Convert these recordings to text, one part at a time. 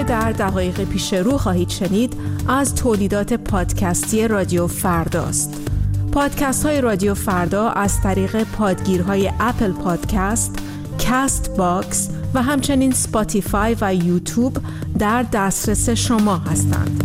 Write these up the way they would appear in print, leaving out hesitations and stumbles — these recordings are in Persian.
در دقایق پیش رو خواهید شنید از تولیدات پادکستی رادیو فرداست. پادکست های رادیو فردا از طریق پادگیرهای اپل پادکست، کاست باکس و همچنین سپاتیفای و یوتیوب در دسترس شما هستند.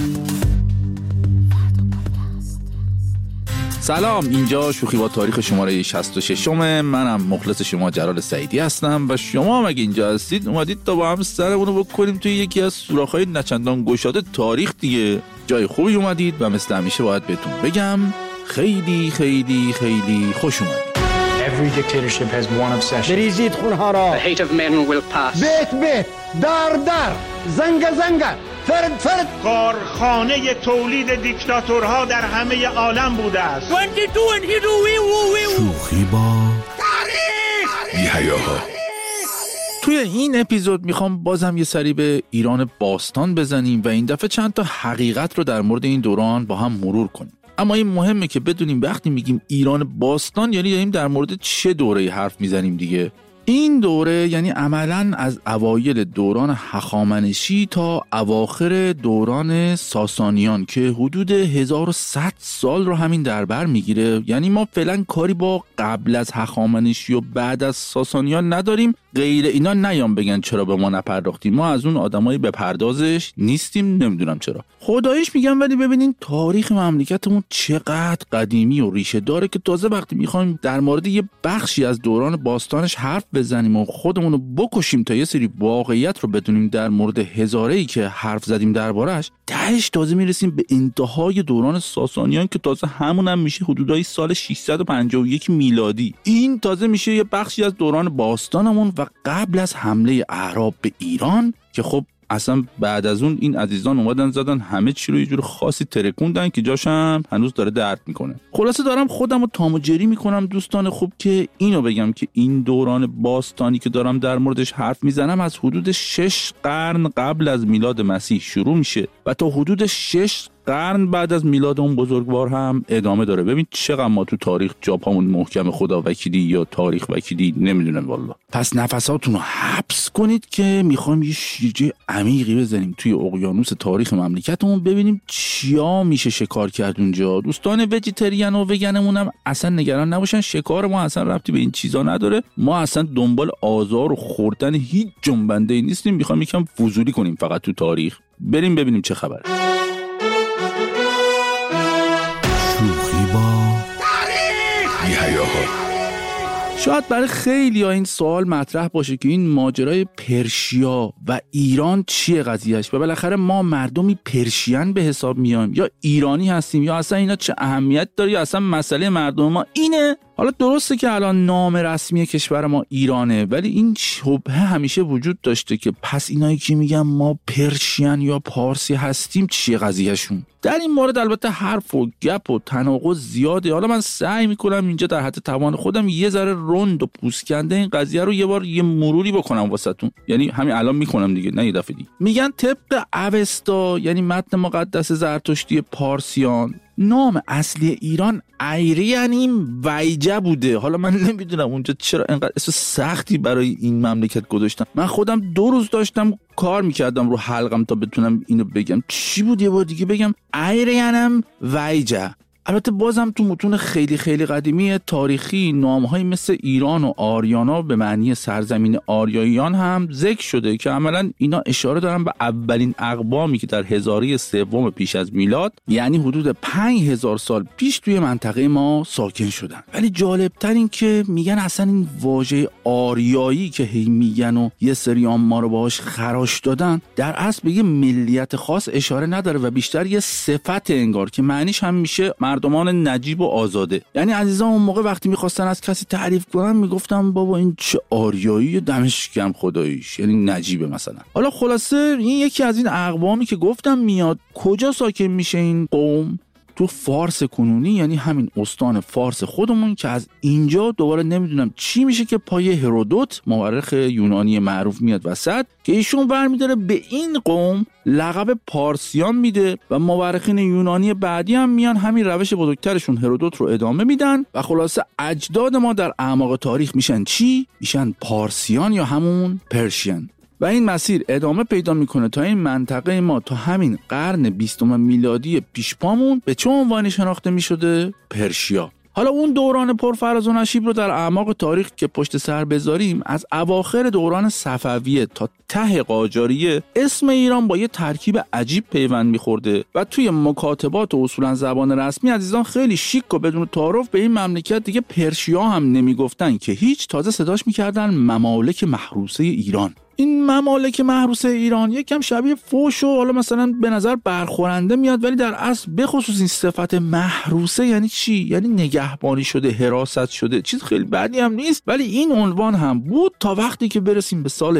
سلام، اینجا شوخی با تاریخ شماره 66 منم مخلص شما جلال سعیدی هستم و شما هم اگه اینجا هستید اومدید تا با هم سرمونو بکنیم توی یکی از سوراخ‌های نچندان گشاده تاریخ دیگه. جای خوبی اومدید و مثل همیشه باید بهتون بگم خیلی خیلی خیلی خوش اومدید. Every dictatorship has one obsession. بریزید خونها را. The hate of men will pass. بیت دار زنگ فرد کارخانه تولید دیکتاتورها در همه عالم بوده است. شوخی با تاریخ بی‌حیاها. توی این اپیزود میخوام بازم یه سری به ایران باستان بزنیم و این دفعه چند تا حقیقت رو در مورد این دوران با هم مرور کنیم. اما این مهمه که بدونیم وقتی میگیم ایران باستان یعنی داریم در مورد چه دوره‌ای حرف میزنیم دیگه. این دوره یعنی عملاً از اوایل دوران هخامنشی تا اواخر دوران ساسانیان که حدود 1100 سال رو همین در بر میگیره. یعنی ما فعلا کاری با قبل از هخامنشی و بعد از ساسانیان نداریم. غیر اینا نیام بگن چرا به ما نپرداختیم، ما از اون آدمای به پردازش نیستیم، نمیدونم چرا. خداییش میگم ولی ببینین تاریخ مملکتمون چقدر قدیمی و ریشه داره که تازه وقتی میخوایم در مورد یه بخشی از دوران باستانش حرف بزنیم و خودمون رو بکشیم تا یه سری واقعیت رو بدونیم در مورد هزاره‌ای که حرف زدیم درباره‌اش، تهش تازه میرسیم به انتهای دوران ساسانیان که تازه همون هم میشه حدودای سال 651 میلادی. این تازه میشه یه بخشی از دوران باستانمون و قبل از حمله اعراب به ایران که خب اصلا بعد از اون این عزیزان اومدن زدن همه چی رو یه جور خاصی ترکوندن که جاشم هنوز داره درد میکنه. خلاصه دارم خودم رو تام و جری میکنم دوستان خوب که اینو بگم که این دوران باستانی که دارم در موردش حرف میزنم از حدود 6 قرن قبل از میلاد مسیح شروع میشه و تا حدود 6 قرن بعد از میلاد اون بزرگوار هم ادامه داره. ببین چقدر ما تو تاریخ جاپامون محکم، خدا وکیلی یا تاریخ وکیلی نمیدونم والا. پس نفساتون رو حبس کنید که میخوایم یه شیرجه عمیقی بزنیم توی اقیانوس تاریخ مملکتمون ببینیم چیا میشه شکار کرد اونجا. دوستان وجیتریان و وگنمون هم اصلا نگران نباشن، شکار ما اصلا ربطی به این چیزا نداره. ما اصلا دنبال آزار و خوردن هیچ جنبنده‌ای نیستیم، میخوایم یکم فضولی کنیم فقط تو تاریخ. بریم ببینیم چه خبره. شوخی با تاریخ بی‌حیاها. شاید برای خیلی ها این سوال مطرح باشه که این ماجرای پرشیا و ایران چیه قضیهش و بالاخره ما مردمی پرشین به حساب میایم یا ایرانی هستیم یا اصلا اینا چه اهمیت داره یا اصلا مسئله مردم ما اینه. حالا درسته که الان نام رسمی کشور ما ایرانه ولی این شبهه همیشه وجود داشته که پس اینایی که میگن ما پرشین یا پارسی هستیم چیه قضیهشون. در این مورد البته حرف و گپ و تناقض زیاده. حالا من سعی میکنم اینجا در حد توان خودم یه ذره رند و پوسکنده این قضیه رو یه بار یه مروری بکنم واسهتون. یعنی همین الان میکنم دیگه، نه یه دفعه دیگه. میگن طبق اوستا یعنی متن مقدس زرتشتی پارسیان نام اصلی ایران ایریانیم ویجه بوده. حالا من نمیدونم اونجا چرا اینقدر اسم سختی برای این مملکت گذاشتن. من خودم 2 روز داشتم کار میکردم رو حلقم تا بتونم اینو بگم. چی بود یه بار دیگه بگم؟ ایریانم ویجه. البته بازم تو متون خیلی خیلی قدیمی تاریخی نام‌هایی مثل ایران و آریانا به معنی سرزمین آریاییان هم ذکر شده که عملاً اینا اشاره دارن به اولین اقوامی که در هزاره سوم پیش از میلاد یعنی حدود 5000 سال پیش توی منطقه ما ساکن شدن. ولی جالب‌تر این که میگن اصلا این واژه آریایی که هی میگن و یه سریام ما رو باهاش خراش دادن در اصل به یه ملیت خاص اشاره نداره و بیشتر یه صفت انگار که معنیش هم میشه مردمان نجیب و آزاده. یعنی عزیزان اون موقع وقتی میخواستن از کسی تعریف کنن میگفتن بابا این چه آریایی دمش گرم خداییش، یعنی نجیبه مثلا. حالا خلاصه این یکی از این اقوامی که گفتم میاد. کجا ساکن میشه این قوم؟ تو فارس کنونی، یعنی همین استان فارس خودمون که از اینجا دوباره نمیدونم چی میشه که پای هرودوت مورخ یونانی معروف میاد وسط که ایشون برمیداره به این قوم لقب پارسیان میده و مورخین یونانی بعدی هم میان همین روش بزرگترشون هرودوت رو ادامه میدن و خلاصه اجداد ما در اعماق تاریخ میشن چی؟ میشن پارسیان یا همون پرشین. و این مسیر ادامه پیدا میکنه تا این منطقه ما تا همین قرن 20 میلادی پیش پامون به چه عنوانی شناخته میشده؟ پرشیا. حالا اون دوران پرفراز و نشیب رو در اعماق تاریخ که پشت سر بذاریم، از اواخر دوران صفویه تا ته قاجاریه، اسم ایران با یه ترکیب عجیب پیوند میخورده و توی مکاتبات و اصولا زبان رسمی عزیزان خیلی شیک و بدون تعارف به این مملکت دیگه پرشیا هم نمیگفتن که هیچ، تازه صداش میکردن ممالک محروسه ایران. این ممالک محروسه ایران یکم شبیه فوش و حالا مثلا به نظر برخورنده میاد، ولی در اصل به خصوص این صفت محروسه یعنی چی؟ یعنی نگهبانی شده، حراست شده، چیز خیلی بدی هم نیست، ولی این عنوان هم بود تا وقتی که برسیم به سال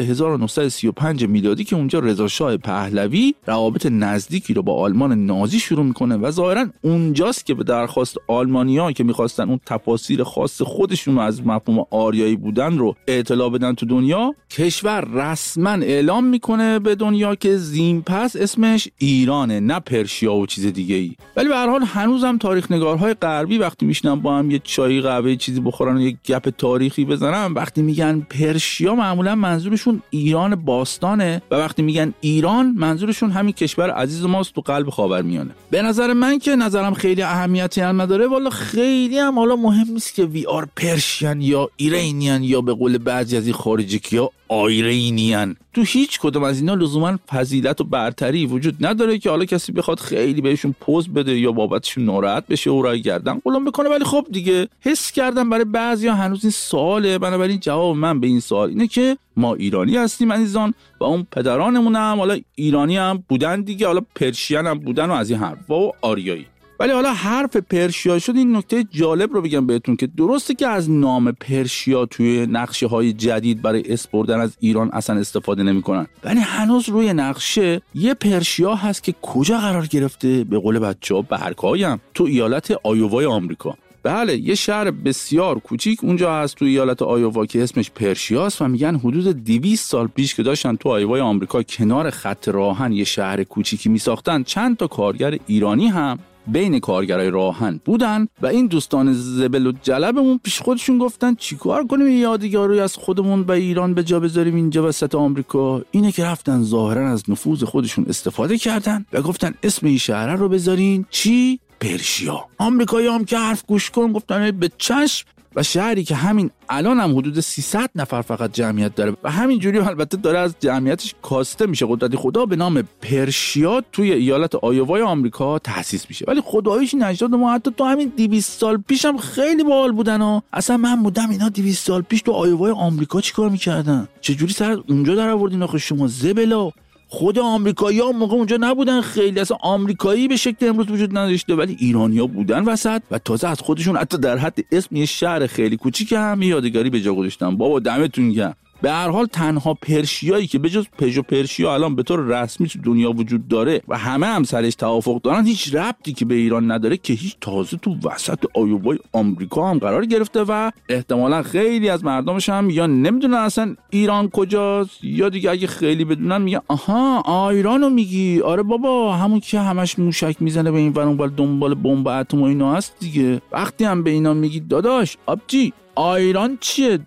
1935 میلادی که اونجا رضا شاه پهلوی روابط نزدیکی رو با آلمان نازی شروع میکنه و ظاهرا اونجاست که به درخواست آلمانی‌ها که میخواستن اون تفاسیر خاص خودشون از مفهوم آریایی بودن رو اطلاع بدن تو دنیا، کشور رسما اعلام میکنه به دنیا که زین پس اسمش ایرانه، نه پرشیا و چیز دیگه ای. ولی به هر حال هنوزم تاریخ نگارهای غربی وقتی میشنن با هم یه چای قهوه چیزی بخورن و یه گپ تاریخی بزنن، وقتی میگن پرشیا معمولا منظورشون ایران باستانه و وقتی میگن ایران منظورشون همین کشور عزیز ماست تو قلب خاورمیانه. به نظر من که نظرم خیلی اهمیتی هم نداره، والا خیلی هم حالا مهم نیست که وی آر پرشین یا ایرانیان یا به قول بعضی از این خارجی‌ها آیرینیان. تو هیچ کدوم از اینا لزوما فضیلت و برتری وجود نداره که حالا کسی بخواد خیلی بهشون پوز بده یا بابتشون ناراحت بشه و رای گردن قلم بکنه. ولی خب دیگه حس کردم برای بعضیا هنوز این سواله، بنابراین جواب من به این سوال اینه که ما ایرانی هستیم عزیزان و اون پدرانمون هم حالا ایرانی هم بودن دیگه، حالا پرشین هم بودن و از این حرفا و آریایی. ولی حالا حرف پرشیا شد، این نکته جالب رو بگم بهتون که درسته که از نام پرشیا توی نقشه های جدید برای اسم بردن از ایران اصلا استفاده نمی کنن، ولی هنوز روی نقشه یه پرشیا هست که کجا قرار گرفته؟ به قول بچه‌ها برکایم، تو ایالت آیووای آمریکا. بله، یه شهر بسیار کوچیک اونجا هست تو ایالت آیووا که اسمش پرشیاست و میگن حدود 200 سال پیش که داشتن تو آیووای آمریکا کنار خط راهن یه شهر کوچیکی میساختن، چند تا کارگر ایرانی هم بین کارگرای راهن بودن و این دوستان زبل و جلبمون پیش خودشون گفتن چیکار کنیم یادگاری از خودمون به ایران به جا بذاریم اینجا وسط آمریکا. اینه که رفتن ظاهرا از نفوذ خودشون استفاده کردن و گفتن اسم این شهر رو بذارین چی؟ پرشیا. آمریکایی هم که حرف گوش کن گفتن به چشم و شهری که همین الان هم حدود 300 نفر فقط جمعیت داره و همین جوری البته داره از جمعیتش کاسته میشه، قدرت خدا به نام پرشیا توی ایالت آیووای آمریکا تأسیس میشه. ولی خداییش نجات ما حتی تو همین 200 سال پیش هم خیلی باحال بودن ها. اصلا من بودم اینا 200 سال پیش تو آیووای آمریکا چیکار میکردن؟ چه جوری سر اونجا در آوردین آخه شما زبلا؟ خود آمریکایی‌ها موقع اونجا نبودن، خیلی اصلا آمریکایی به شکل امروز وجود نداشته، ولی ایرانی‌ها بودن وسط و تازه از خودشون حتی در حد اسم یه شهر خیلی کوچیک هم یادگاری به جا گذاشتن. بابا دمتون گرم. به هر حال تنها پرشیایی که بجز پژو پرشیا الان به طور رسمی تو دنیا وجود داره و همه هم سرش توافق دارن، هیچ ربطی که به ایران نداره که هیچ، تازه تو وسط آیووای آمریکا هم قرار گرفته و احتمالاً خیلی از مردمش هم یا نمیدونن اصلا ایران کجاست یا دیگه اگه خیلی بدونن میگن آها ایرانو میگی، آره بابا همون که همش موشک میزنه به این ور اون ور دنبال بمب اتم و اینا هست دیگه. وقتی هم به اینا میگی داداش آبجی ایران چیه؟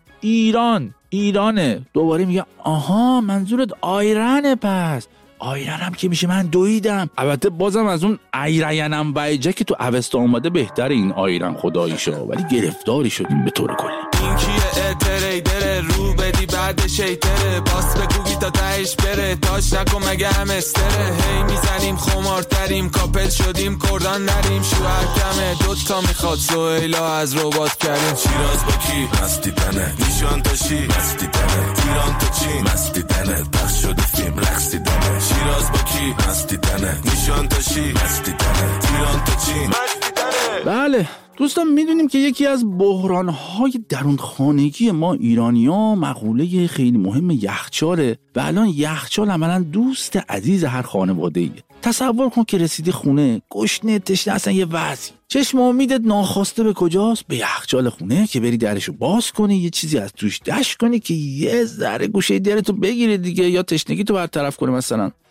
ایرانه. دوباره میگه آها منظورت آیرانه، پس آیرانم که میشه من دویدم. البته بازم از اون ایرانم وایجه که تو اوستا اومده بهتر این آیران خداییشا، ولی گرفتاری شدیم به طور کلی. این کیه اتریدره رو بدی بعد شیطره، باس بگوگی تا تهش بره، تاش نکن مگه هم استره، هی میزنیم خمارتریم کاپل شدیم کردان نریم، شوهر کمه دوتا میخواد سویلا از ربات کردیم. شیراز با کی؟ مستی تنه نیشان تا شی مستی تنه، ایران تا چی؟ مستی تنه پخش شده فیلم رقصی دنه. شیراز با کی؟ مستی تنه نیشان تا شی مستی تنه، ایران تا چی؟ مستی تنه. بله دوستان، میدونیم که یکی از بحران‌های درون خانگی ما ایرانی‌ها مقوله خیلی مهم یخچاله و الان یخچال عملاً دوست عزیز هر خانواده‌ایه. تصور کن که رسیدی خونه گشنه تشنه، اصلا یه وضعی، چشم امیدت ناخواسته به کجاست؟ به یخچال خونه که بری درشو باز کنی، یه چیزی از توش دش کنی که یه ذره گوشه درتو بگیره دیگه، یا تشنگی تو برطرف کنه مثلا.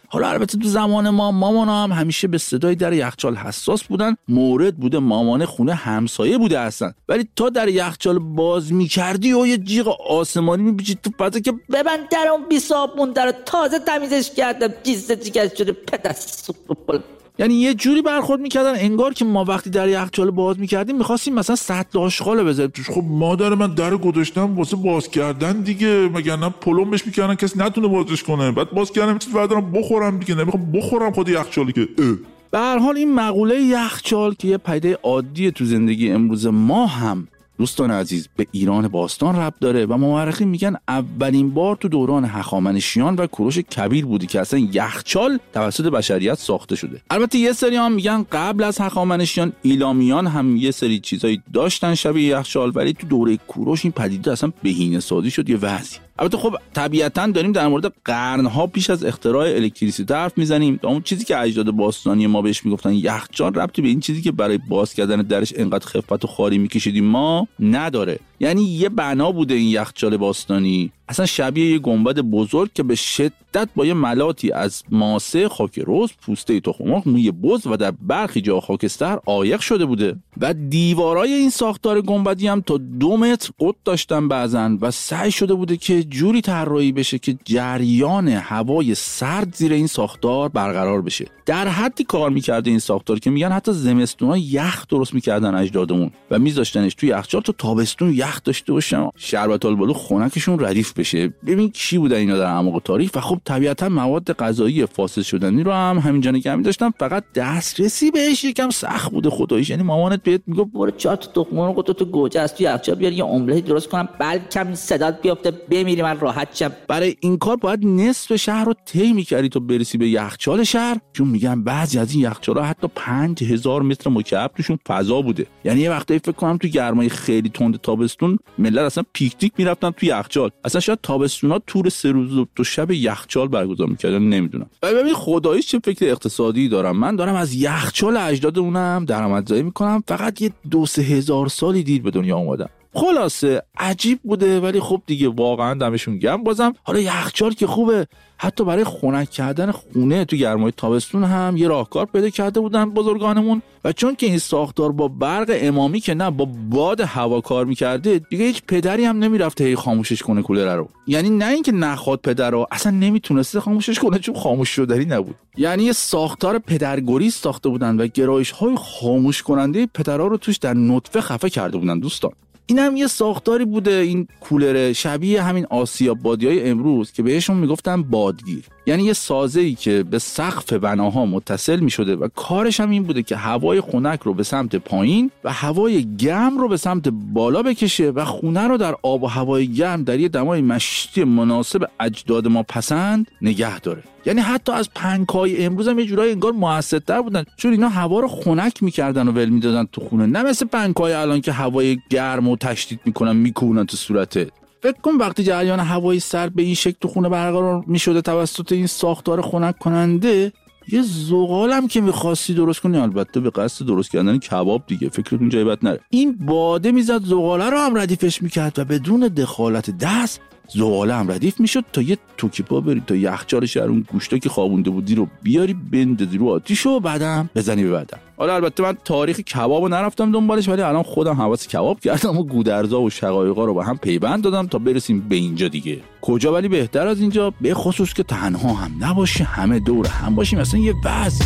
حالا البته تو زمان ما مامانا هم همیشه به صدای در یخچال حساس بودن، مورد بوده مامان خونه همسایه بوده هستن، ولی تا در یخچال باز می‌کردی و یه جیغ آسمانی می‌پیچید تو پته که ببند در اون بی صابون در تازه تمیزش کردم چیز دیگه شده پدس. یعنی یه جوری برخورد میکردن انگار که ما وقتی در یخچال باز میکردیم میخواستیم مثلا سطل آشغال بذاریم توش. خب مادر من در گذاشتم واسه باز کردن دیگه، مگر نه پلمبش میکردن کسی نتونه بازش کنه، بعد باز کردم چیز بردارم بخورم دیگه، نمیخوام بخورم خود یخچالی که به هر حال این مقوله یخچال که یه پدیده عادیه تو زندگی امروز ما هم دوستان عزیز به ایران باستان ربط داره و مورخین میگن اولین بار تو دوران هخامنشیان و کوروش کبیر بودی که اصلا یخچال توسط بشریت ساخته شده. البته یه سری هم میگن قبل از هخامنشیان ایلامیان هم یه سری چیزایی داشتن شبیه یخچال، ولی تو دوره کوروش این پدیده اصلا بهینه‌سازی شد یه وضعی. البته خب طبیعتاً داریم در مورد قرن‌ها پیش از اختراع الکتریسیته حرف میزنیم. اون چیزی که اجداد باستانی ما بهش میگفتن یخچال ربطی به این چیزی که برای باز کردن درش انقدر خفت و خواری میکشیدیم ما نداره. یعنی یه بنا بوده این یخچال باستانی، اصلا شبیه یه گنبد بزرگ که به شدت با یه ملاتی از ماسه، خاک رز، پوسته تخم مرغ، موی بز و در برخی جا خاکستر عایق شده بوده و دیوارای این ساختار گنبدی هم تا 2 متر قطر داشتن بعضن و سعی شده بوده که جوری طراحی بشه که جریان هوای سرد زیر این ساختار برقرار بشه. در حدی کار میکرده این ساختار که میگن حتی زمستونا یخ درست میکردن اجدادمون و میذاشتنش توی یخچال تا تابستون یخ داشته باشن، شربت البالو خنکشون ردیف بشه. ببین کی بودن اینا در اعماق تاریخ. و خب طبیعتا مواد غذایی فاسد شدنی رو هم همینجا نگه داشتن، فقط دسترسی بهش یکم سخت بوده خداییش. یعنی مامانت بهت میگه برو 4 تا تخم مرغ تو گوجه از توی یخچال بیار یه املت درست کنم، بلکم صدات بیافته بمیری من راحت شم. برای این کار باید نصف شهر رو طی می‌کردی تا برسی به یخچال شهر، چون میگن بعضی از این یخچال‌ها حتی 5000 متر مکعب توشون فضا بوده. یعنی یه وقتایی فکر کنم تو گرمای خیلی تند تابستون ملت اصلا پیکنیک میرفتن تو یخچال. اصلا شاید تابستونا تور 3 روز و 2 شب یخچال برگزار می‌کردن، نمیدونم. ببین خداییش چه فکر اقتصادی دارم. من دارم از یخچال اجدادمونم درآمدزایی می‌کنم، فقط یه 2-3 هزار سالی دیر به دنیا اومدم. خلاصه عجیب بوده، ولی خب دیگه واقعا دمشون گرم. بازم حالا یخچال که خوبه، حتی برای خنک کردن خونه تو گرمای تابستون هم یه راهکار پیدا کرده بودن بزرگانمون. و چون که این ساختار با برق امامی که نه با باد هوا کار میکرده، دیگه هیچ پدری هم نمیرفته هی خاموشش کنه کولر رو. یعنی نه اینکه نخواد پدر رو، اصلا نمیتونسته خاموشش کنه چون خاموش شدنی نبود. یعنی یه ساختار پدرگریز ساخته بودن و گرایش‌های خاموش کننده پدرها رو توش در نطفه خفه کرده بودن دوستان. این هم یه ساختاری بوده، این کولر شبیه همین آسیاب بادیای امروز که بهشون میگفتن بادگیر. یعنی یه سازه‌ای که به سقف بناها متصل می‌شده و کارش هم این بوده که هوای خنک رو به سمت پایین و هوای گرم رو به سمت بالا بکشه و خونه رو در آب و هوای گرم در یه دمای مشتی مناسب اجداد ما پسند نگه داره. یعنی حتی از پنکای امروز هم یه جورایی انگار موثرتر بودن، چون اینا هوا رو خنک می‌کردن و ول می‌دادن تو خونه، نه مثل پنکای الان که هوای گرم رو تشدید می‌کنن می‌کوبونن تو صورتت. فکر کن وقتی جریان هوایی سرد به این شکل تو خونه برقرار می‌شده توسط این ساختار خنک کننده، یه زغالم که می‌خواستی درست کنی، البته به قصد درست کردن کباب دیگه، فکرتون جای بد نره، این باده میزد زغاله رو هم ردیفش می‌کرد و بدون دخالت دست زغاله هم ردیف میشد تا یه توکی پا بری تا یخچال شهر اون گوشتا که خوابونده بودی رو بیاری بندازی رو آتیش و بعدم بزنی به بدن. حالا البته من تاریخ کبابو نرفتم دنبالش، ولی الان خودم حواس کباب کردم و گودرزا و شقایقا رو با هم پیوند دادم تا برسیم به اینجا دیگه. کجا ولی بهتر از اینجا، به خصوص که تنها هم نباشی، همه دور هم باشیم، مثلا یه وضع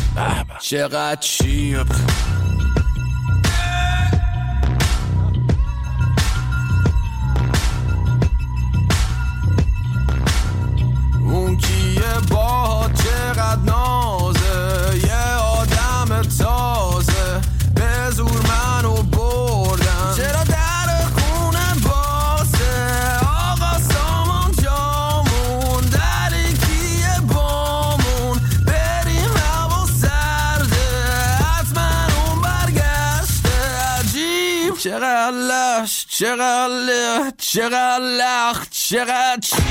چقدر چیپ اون کیه با چقدر نازه، یه آدم تازه به زور منو بردن، چرا در خونه بازه، آقا سامان جامون دری کیه بامون، بریم هوا سرده حتما اون برگشته، عجیب چقدر لش چقدر لخ چقدر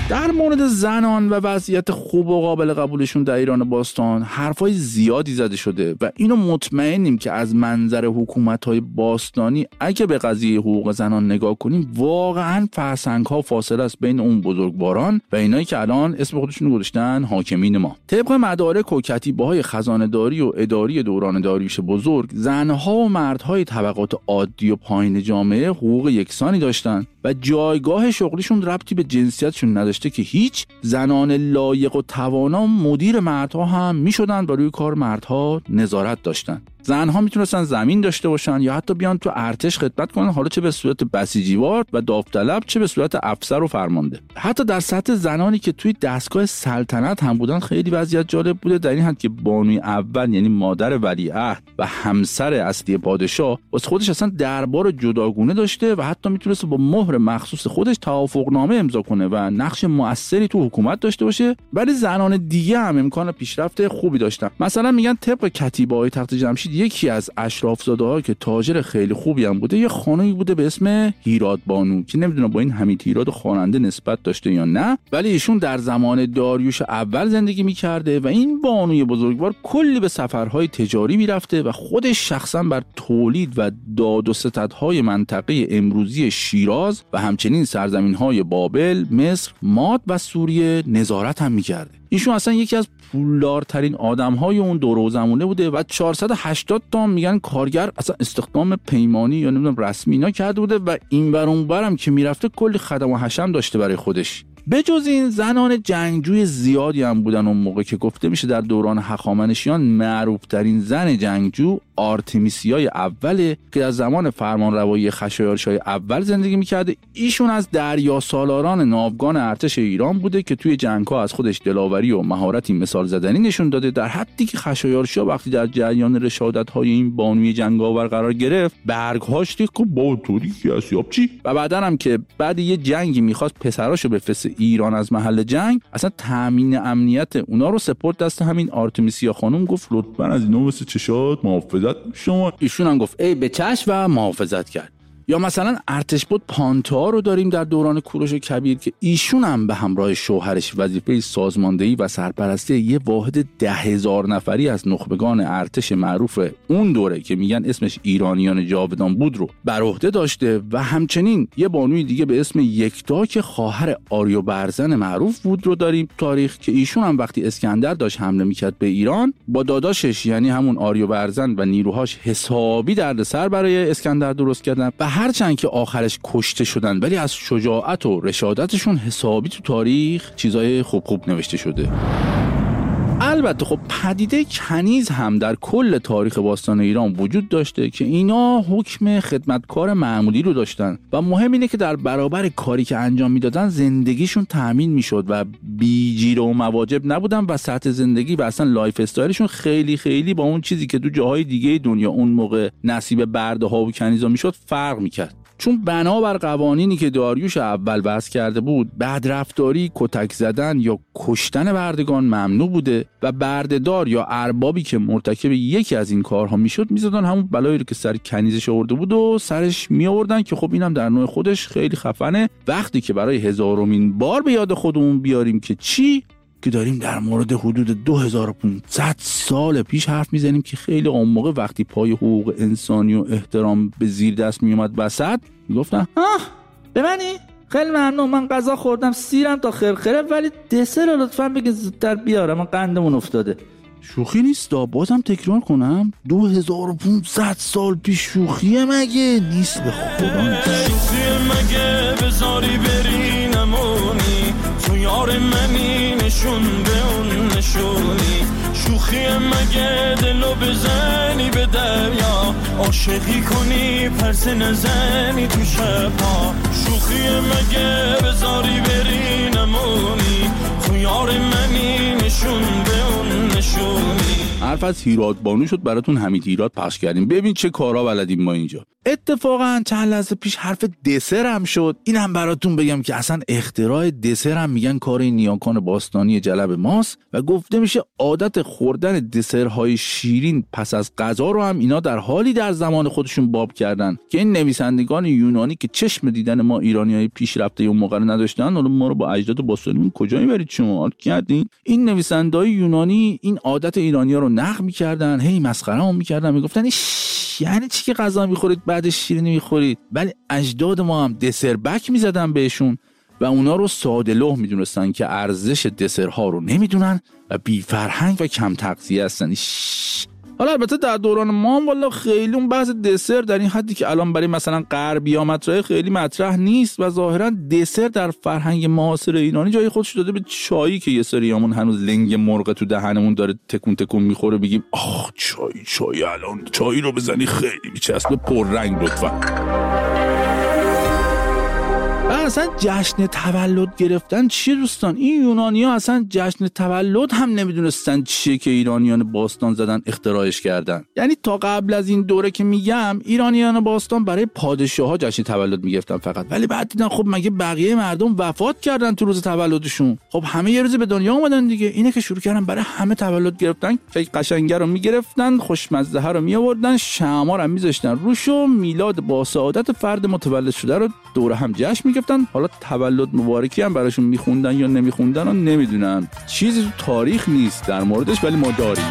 در مورد زنان و وضعیت خوب و قابل قبولشون در ایران باستان حرفای زیادی زده شده و اینو مطمئنیم که از منظر حکومت‌های باستانی اگه به قضیه حقوق زنان نگاه کنیم واقعاً فرسنگ‌ها فاصله است بین اون بزرگواران و اینایی که الان اسم خودشون گذاشتن حاکمین ما. طبق مدارک و کتیبه‌های خزانه‌داری و اداری دوران داریوش بزرگ، زنها و مردهای طبقات عادی و پایین جامعه حقوق یکسانی داشتن و جایگاه شغلیشون ربطی به جنسیتشون نداشته که هیچ. زنان لایق و توانا مدیر مردها هم میشدن و روی کار مردها نظارت داشتن. زنها میتونستن زمین داشته باشن یا حتی بیان تو ارتش خدمت کنن، حالا چه به صورت بسیجیوار و داوطلب چه به صورت افسر و فرمانده. حتی در سطح زنانی که توی دستگاه سلطنت هم بودن خیلی وضعیت جالب بوده، در این حد که بانوی اول یعنی مادر ولیعهد و همسر اصلی پادشاه واسه خودش اصلا دربار جداگونه داشته و حتی میتونست با مهر مخصوص خودش توافقنامه امضا کنه و نقش مؤثری تو حکومت داشته باشه. ولی زنان دیگه هم امکان پیشرفت خوبی داشتن. مثلا میگن طبق کتیبه‌های تخت جمشید یکی از اشرافزاده‌ها که تاجر خیلی خوبی هم بوده یه خانمی بوده به اسم هیراد بانو که نمیدونم با این حمید هیراد خواننده نسبت داشته یا نه، ولی ایشون در زمان داریوش اول زندگی میکرده و این بانوی بزرگوار کلی به سفرهای تجاری میرفته و خودش شخصا بر تولید و داد و ستدهای منطقه امروزی شیراز و همچنین سرزمین‌های بابل، مصر، ماد و سوریه نظارت هم میکرده. ایشون اصلا یکی از پولدارترین آدم‌های اون دوره و زمونه بوده و 480 تا میگن کارگر اصلا استخدام پیمانی یا نمیدونم رسمی اینا کرده بوده و این ور اون برم که میرفته کلی خدم و حشم داشته برای خودش. بجز این زنان جنگجوی زیادی هم بودن اون موقع که گفته میشه در دوران هخامنشیان معروف ترین زن جنگجو آرتمیسیای اوله که در زمان فرمانروایی خشایارشای اول زندگی میکرده. ایشون از دریا سالاران ناوگان ارتش ایران بوده که توی جنگ‌ها از خودش دلاوری و مهارتی مثال زدنی نشون داده، در حدی که خشایارشا وقتی در جریان رشادت‌های این بانوی جنگاور قرار گرفت برگ‌هاش دیگه با طوری کیاسیاب چی و بعدن هم که بعد یه جنگی می‌خواست پسراشو بفرسته ایران از محل جنگ، اصلا تامین امنیت اونا رو سپرد دست همین آرتمیسیا خانم. گفت لطفاً از اینا مثل چشات محافظت شما. ایشون هم گفت ای به چشم و محافظت کرد. یا مثلا ارتشبد پانتا رو داریم در دوران کوروش کبیر که ایشون هم به همراه شوهرش وظیفه سازماندهی و سرپرستی یه واحد 10,000 نفری از نخبگان ارتش معروف اون دوره که میگن اسمش ایرانیان جاودان بود رو بر عهده داشته و همچنین یه بانوی دیگه به اسم یکتا که خواهر آریو برزن معروف بود رو داریم تاریخ که ایشون هم وقتی اسکندر داشت حمله میکرد به ایران با داداشش یعنی همون آریو برزن و نیروهاش حسابی دردسر برای اسکندر درست کردن و هرچند که آخرش کشته شدن ولی از شجاعت و رشادتشون حسابی تو تاریخ چیزای خوب نوشته شده. البته خب پدیده کنیز هم در کل تاریخ باستان ایران وجود داشته که اینا حکم خدمتکار معمولی رو داشتن و مهم اینه که در برابر کاری که انجام میدادن زندگیشون تأمین میشد و بی‌جیر و مواجب نبودن و سطح زندگی و اصلا لایف استایلشون خیلی با اون چیزی که تو جاهای دیگه دنیا اون موقع نصیب برده ها و کنیزا میشد فرق میکرد. چون بنابر قوانینی که داریوش اول وضع کرده بود بدرفتاری، کتک زدن یا کشتن بردگان ممنوع بوده و بردهدار یا اربابی که مرتکب یکی از این کارها میشد میزدن همون بلایی رو که سر کنیزش آورده بود و سرش می آوردن که خب اینم در نوع خودش خیلی خفنه. وقتی که برای 1000مین بار به یاد خودمون بیاریم که چی که داریم در مورد حدود 2500 سال پیش حرف میزنیم که خیلی اون موقع وقتی پای حقوق انسانی و احترام به زیر دست میومد وسط میگفتن به منی؟ خیلی ممنون، من غذا خوردم سیرم تا خرخره ولی دسر رو لطفاً بگید زودتر بیارم، من قندمون افتاده. شوخی نیست، بازم تکرار کنم 2500 سال پیش شوخیه مگه نیست؟ به خدا شوخیه مگه بذاری بری نمونی تو یار منی نشون به اون نشونی. شوخیه مگه دلو بزنی به دریا عاشقی کنی پرس نزنی تو شبها. شوخیه مگه بذاری بری نمونی تو یار منی نشون به اون نشونی. حرف از هیرات بانو شد براتون حمید هیرات پخش کردیم. ببین چه کارا بلدیم ما اینجا. اتفاقا چند لحظه پیش حرف دسر هم شد. این هم براتون بگم که اصلا اختراع دسر هم میگن کار نیاکان باستانی جلب ماست و گفته میشه عادت خوردن دسرهای شیرین پس از غذا رو هم اینا در حالی در زمان خودشون باب کردن که این نویسندگان یونانی که چشم دیدن ما ایرانیای پیشرفته اون موقع نداشتن، حالا ما رو با اجداد باستانیمون کجا میبرید شما کردین؟ این نویسنده‌های یونانی این عادت ایرانی‌ها رو نقد می‌کردن، هی مسخره‌مون می‌کردن، میگفتن یعنی چی که غذا می‌خورید بعدش شیرینی می‌خورید؟ ولی اجداد ما هم دسر بک می‌زدن بهشون و اونا رو ساده لوح می‌دونستن که ارزش دسرها رو نمی‌دونن و بی فرهنگ و کم تغذیه هستن. حالا البته در دوران ما هم والا خیلی اون بحث دسر در این حدی که الان برای مثلا غربی‌ها مطرح خیلی مطرح نیست و ظاهرا دسر در فرهنگ معاصر ایرانی جای خودش داده به چایی که یه سریامون هنوز لنگ مرغ تو دهنمون داره تکون تکون میخوره بگیم آخ چای الان چای رو بزنی خیلی میچسبه پررنگ لطفا. اصلا جشن تولد گرفتن چیه دوستان؟ این یونانی‌ها اصلا جشن تولد هم نمیدونستن چیه که ایرانیان باستان زدن اختراعش کردن. یعنی تا قبل از این دوره که میگم ایرانیان باستان برای پادشاه‌ها جشن تولد میگرفتن فقط، ولی بعد دیدن خب مگه بقیه مردم وفات کردن تو روز تولدشون، خب همه یه روز به دنیا اومدن دیگه، اینه که شروع کردن برای همه تولد گرفتن. فکر قشنگه رو میگرفتن، خوشمزه ها رو میآوردن، شمع رو میذاشتن روش و میلاد با سعادت فرد متولد شده رو دوره هم جشن میگرفتن. حالا تولد مبارکی هم براشون میخوندن یا نمیخوندن رو نمیدونن، چیزی تو تاریخ نیست در موردش، ولی ما داریم.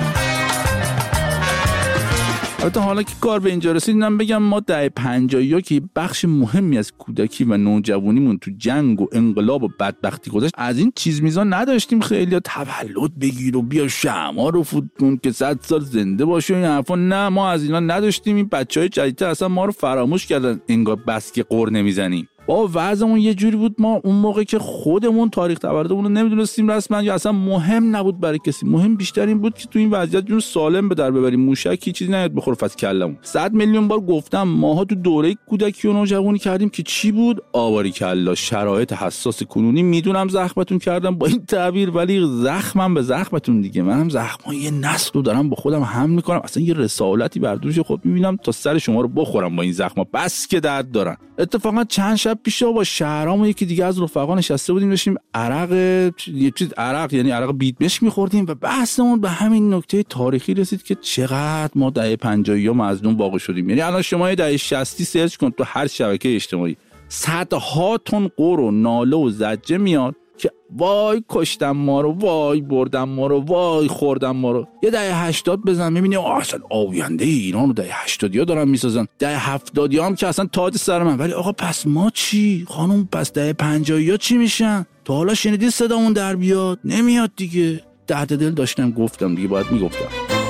البته حالا که کار به اینجا رسید اینم بگم ما دهه 50 که بخش مهمی از کودکی و نوجوانیمون تو جنگ و انقلاب و بدبختی گذشت، از این چیز میزان نداشتیم خیلی تولد بگیر و بیا شمع رو فوتون که 100 سال زنده باشه این حرفا. نه ما از اینا نداشتیم. این بچهای جدیدتر اصلا ما رو فراموش کردن، انگار بس که قر نمیزنیم. با وضعمون یه جوری بود ما اون موقع که خودمون تاریخ تولدمون رو نمیدونستیم رسما یا اصلا مهم نبود برای کسی. مهم بیشتر این بود که تو این وضعیت جون سالم به در ببریم، موشکی چیزی نیاد بخوره فاز کلمون. 100 میلیون بار گفتم ماها تو دوره کودکی و نوجوانی کردیم که چی بود؟ آواری کلا. شرایط حساس کنونی میدونم زخمتون کردم با این تعبیر، ولی زخمم به زخمتون دیگه. منم زخمای یه نسل رو دارم با خودم حمل میکنم، اصلا یه رسالتی بر دوش خود میبینم تا سر شما رو بخورم با این زخما، بس که درد دارن. اتفاقا چند شب پیش با شهرام و یکی دیگه از رفقا نشسته بودیم داشتیم عرق یعنی عرق بیدمشک می‌خوردیم و بحثمون به همین نکته تاریخی رسید که چقدر ما دهه 50 مظلوم واقع شدیم. یعنی الان شما دهه 60 سرچ کن تو هر شبکه اجتماعی، صدها تن قر و ناله و زجه میاد که وای کشتم ما رو، وای بردم ما رو، وای خوردم ما رو. یه دهه 80 بزن میبینی اصلا آینده ایران رو دهه 80 دارن میسازن، دهه 70 هم که اصلا تاج سر من. ولی آقا پس ما چی خانم؟ پس دهه 50 چی میشن؟ تا حالا شنیدی صدامون در بیاد؟ نمیاد دیگه. درد دل داشتم گفتم دیگه، باید میگفتم.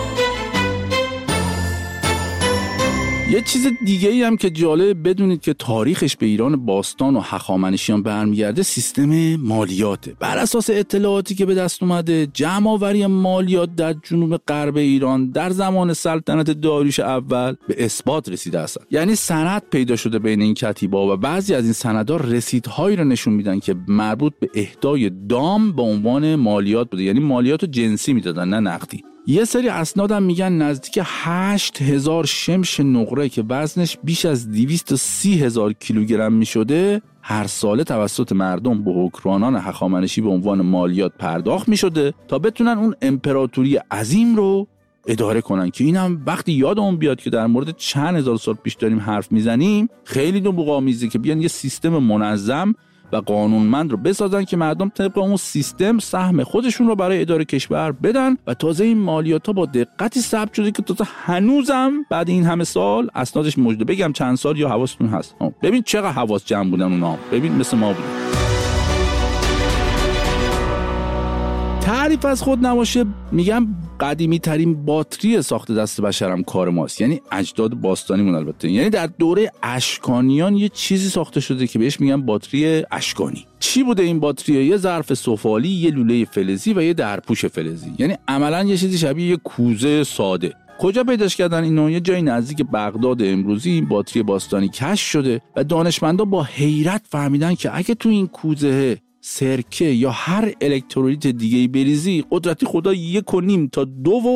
یه چیز دیگه ای هم که جالب بدونید که تاریخش به ایران باستان و هخامنشیان برمیگرده سیستم مالیاته. بر اساس اطلاعاتی که به دست اومده، جمع آوری مالیات در جنوب غرب ایران در زمان سلطنت داریوش اول به اثبات رسیده است. یعنی سند پیدا شده بین این کتیبا و بعضی از این سندها رسیدهایی رو نشون میدن که مربوط به اهدای دام به عنوان مالیات بوده، یعنی مالیات جنسی میدادن نه نقدی. یه سری اسناد هم میگن نزدیک 8000 شمش نقره که وزنش بیش از 230,000 کیلوگرم میشده هر ساله توسط مردم به حکمرانان هخامنشی به عنوان مالیات پرداخت میشده تا بتونن اون امپراتوری عظیم رو اداره کنن. که اینم وقتی یادمون بیاد که در مورد چند هزار سال پیش داریم حرف میزنیم، خیلی نوآمیزه که بیان یه سیستم منظم و قانونمند رو بسازن که مردم طبق اون سیستم سهم خودشون رو برای اداره کشور بدن. و تازه این مالیات‌ها با دقتی ثبت شده که تازه هنوزم بعد این همه سال اسنادش موجوده. بگم چند سال یا حواستون هست؟ ببین چقدر حواس جمع بودن اونا، ببین مثل ما بودن. تعریف از خود نباشه میگم قدیمی ترین باتری ساخت دست بشرم کار ماست، یعنی اجداد باستانیمون. البته یعنی در دوره اشکانیان یه چیزی ساخته شده که بهش میگن باتری اشکانی. چی بوده این باتری؟ یه ظرف سفالی، یه لوله فلزی و یه درپوش فلزی، یعنی عملاً یه چیزی شبیه یه کوزه ساده. کجا پیداش کردن اینو؟ یه جای نزدیک بغداد امروزی این باتری باستانی کشف شده و دانشمندا با حیرت فهمیدن که اگه تو این کوزه سرکه یا هر الکترولیت دیگه‌ای بریزی، قدرتی خدا 1.5 تا 2 ولت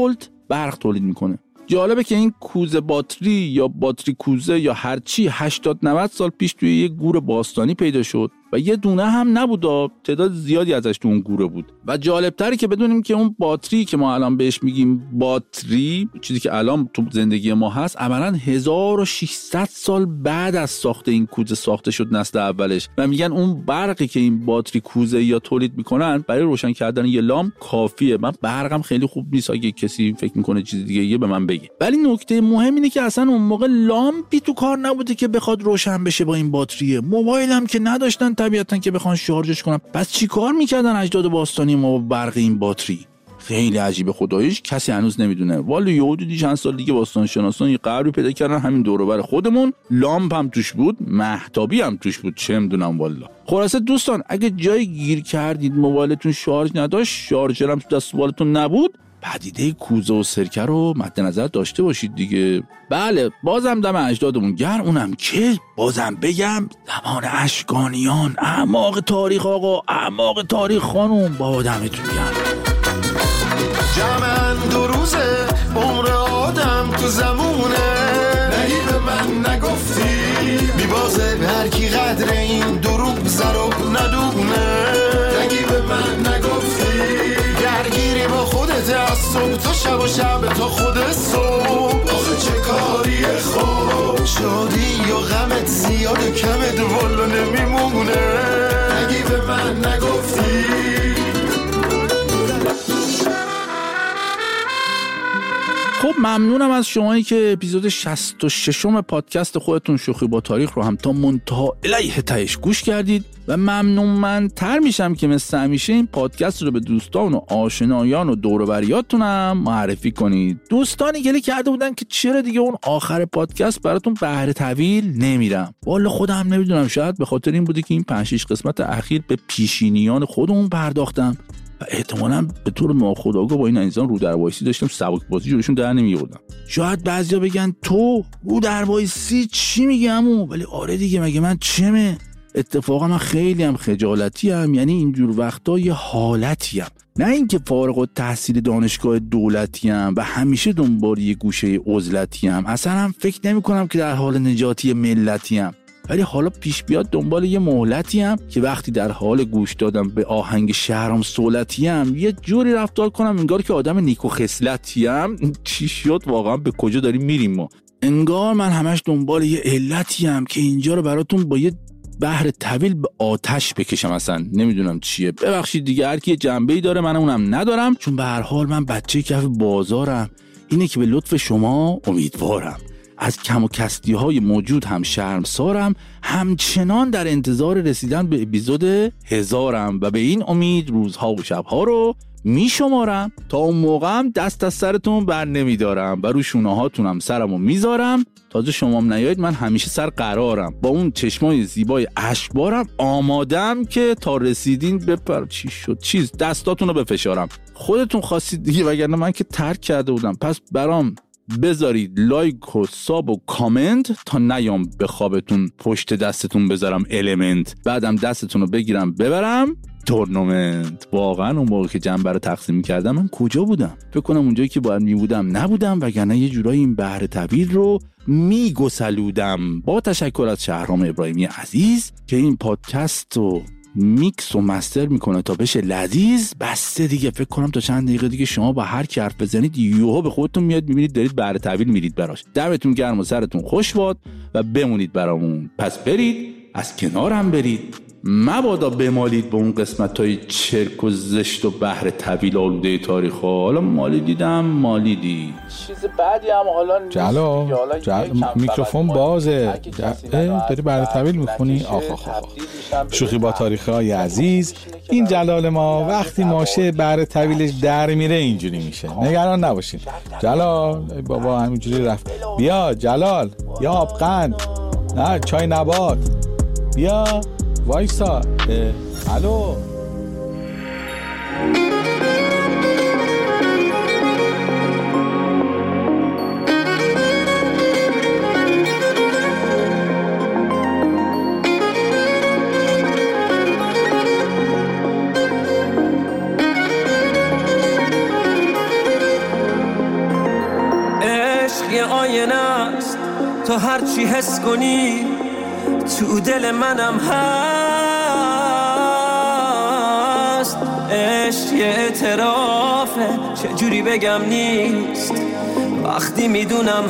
برق تولید میکنه. جالبه که این کوزه باتری یا باتری کوزه یا هرچی 80-90 سال پیش توی یه گور باستانی پیدا شد و یه دونه هم نبود، تعداد زیادی ازش تو اون گوره بود. و جالبتره که بدونیم که اون باتری که ما الان بهش میگیم باتری، چیزی که الان تو زندگی ما هست، عملاً 1600 سال بعد از ساخت این کوزه ساخته شد، نسل اولش. و میگن اون برقی که این باتری کوزه یا تولید میکنن برای روشن کردن یه لامپ کافیه. من برقم خیلی خوب نیست، اگه کسی فکر میکنه چیز دیگه یه به من بگه. ولی نکته مهم اینه که اصلا اون موقع لامپی تو کار نبوده که بخواد روشن بشه با این باتریه. موبایل هم که نداشتن طبیعتاً که بخوان شارژش کنن. پس چیکار میکردن اجداد باستانی ما با برق این باتری؟ خیلی عجیبه، خداییش کسی هنوز نمیدونه. والا یه حدودی چند سال دیگه باستان شناسان یه قبری پیدا کردن همین دور و بر خودمون، لامپ هم توش بود، مهتابی هم توش بود، چه میدونم والا. خلاصه دوستان، اگه جای گیر کردید موبایلتون شارژ نداشت، شارژر هم تو دست موبایلتون نبود، پدیده کوزه و سرکه رو مد نظر داشته باشید دیگه. بله، بازم دم اجدادمون گرم، اونم که بازم بگم زمان اشکانیان، اعماق تاریخ آقا، اعماق تاریخ خانوم، با دمتون گرم. جمعن 2 روزه عمر آدم تو زمونه، نگی به من نگفتی میبازه به هر کی قدر این دروغ زرب ندونه، نگی به من نگفتی درگیری با خودت از صبح تا شب و شب تا خود صبح، آخه چه کاریه خوب شادی یا غمت زیاده کمت والا نمیمونه، نگی به من نگفتی. خب ممنونم از شمایی که اپیزود 66 پادکست خودتون شوخی با تاریخ رو هم تا منتهی الیه تهش گوش کردید و ممنون‌مندتر میشم که مثل همیشه این پادکست رو به دوستان و آشنایان و دور و بریاتونم معرفی کنید. دوستانی گله کرده بودن که چرا دیگه اون آخر پادکست براتون بهره طویل نمیرم. والا خودم نمیدونم، شاید به خاطر این بوده که این 5-6 قسمت اخیر به پیشینیان خودمون پرداختم و احتمالاً به طور ناخودآگاه با این انسان رو در وایسی داشتم سبک بازی جلوشون در نمیآوردم. شاید بعضیا بگن تو رو در وایسی چی میگی عمو؟ ولی آره دیگه، مگه من چمه؟ اتفاقا من خیلی هم خجالتی ام، یعنی اینجور وقتا یه حالتی ام، نه اینکه فارغ التحصیل دانشگاه دولتی ام و همیشه دنبال یه گوشه عزلتی ام، اصلا هم فکر نمی کنم که در حال نجاتی ملتی ام. ولی حالا پیش بیاد دنبال یه مهلتی ام که وقتی در حال گوش دادم به آهنگ شهرام سولتی ام یه جوری رفتار کنم انگار که آدم نیکو خصلتی ام. چی شد واقعا؟ به کجا داریم میریم ما؟ انگار من همش دنبال یه علتی ام که اینجا رو براتون با یه بحر طویل به آتش بکشم، اصلا نمیدونم چیه. ببخشید دیگه، هر کی جنبه‌ای داره، من اونم ندارم، چون به هر حال من بچه کف بازارم. اینه که به لطف شما امیدوارم. از کم و کستی های موجود هم شرمسارم، همچنان در انتظار رسیدن به اپیزود 1000م و به این امید روزها و شبها رو می شمارم. تا اون موقع هم دست از سرتون بر نمی دارم و رو شونه هاتونم سرمو میذارم. تازه شمام نیایید من همیشه سر قرارم، با اون چشمای زیبای اشکبارم آمادم که تا رسیدین چی شد چیز دستاتون رو بفشارم. خودتون خواستید دیگه، وگرنه من که ترک کرده بودم. پس برام بذارید لایک و ساب و کامنت تا نیام به خوابتون پشت دستتون بذارم المنت، بعدم دستتون رو بگیرم ببرم تورنمنت. واقعا اون موقع که جنبه رو تقسیم می‌کردم من کجا بودم؟ فکر کنم اونجایی که باید می‌بودم نبودم، وگرنه یه جورایی این بحر طویل رو میگسلودم. با تشکر از شهرام ابراهیمی عزیز که این پادکست رو میکس و مستر میکنه تا بشه لذیذ. بسته دیگه، فکر کنم تا چند دقیقه دیگه شما با هر کی حرف بزنید یوها به خودتون میاد میبینید دارید بحر طویل میرید براش. دمتون گرم و سرتون خوش باد و بمونید برامون. پس برید از کنارم برید، مبادا بمالید به اون قسمت‌های چرک و زشت و بحر طویل آلوده تاریخ ها. حالا مالی دیدم مالیدی چیز بعدی هم حالا میکروفون بازه. داری بحر طویل میخونی؟ آخ. شوخی با تاریخ های عزیز، این جلال ما وقتی ماشه بحر طویلش در میره اینجوری میشه، نگران نباشین. جلال بابا همینجوری رفت. بیا جلال، یا آبقند، نه چای نبات، بیا وایسا. الو آینه است، تو هر چی حس کنی تو دل منم هست. عشق یه اعترافه، چجوری بگم نیست وقتی میدونم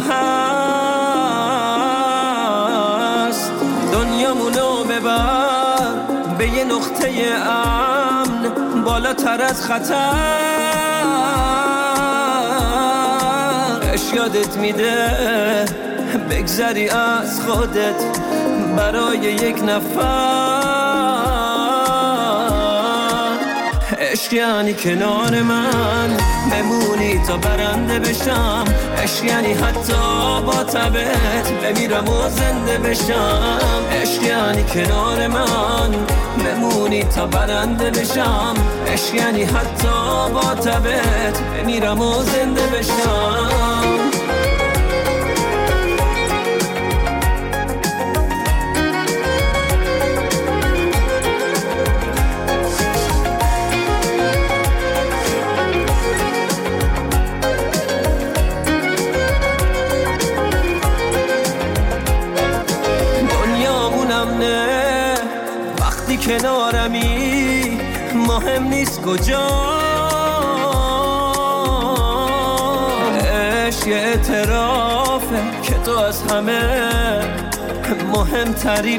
هست. دنیامونو ببر به یه نقطه امن، بالاتر از خطر. عشق یادت میده بگذری از خودت برای یک نفر. عشق یعنی کنار من بمونی تا برنده بشم. عشق یعنی حتی با تبت بمیرم و زنده بشم. عشق یعنی کنار من بمونی تا برنده بشم. عشق یعنی حتی با تبت بمیرم و زنده بشم. کنارمی مهم نیست کجا. عشق یه اعترافه که تو از همه مهمتری